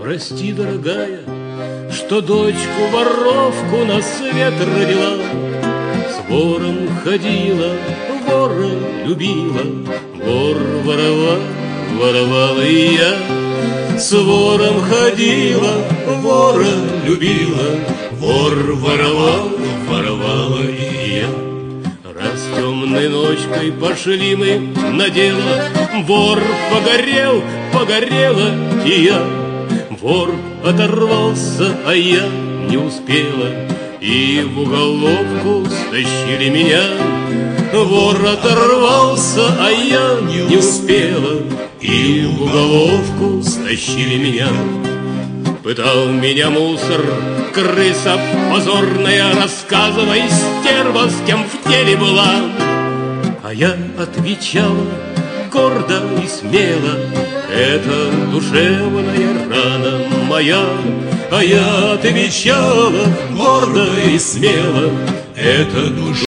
Прости, дорогая, что дочку-воровку на свет родила. С вором ходила, вора любила, вор воровал, воровала и я. С вором ходила, вора любила, вор воровал, воровала и я. Раз темной ночкой пошли мы на дело, вор погорел, погорела и я. Вор оторвался, а я не успела, и в уголовку стащили меня. Вор оторвался, а я не успела, и в уголовку стащили меня. Пытал меня мусор, крыса позорная, рассказывай, стерва, с кем в теле была. А я отвечала гордо и смело: это душевная рана моя. А я отвечала гордо и смело: это душевная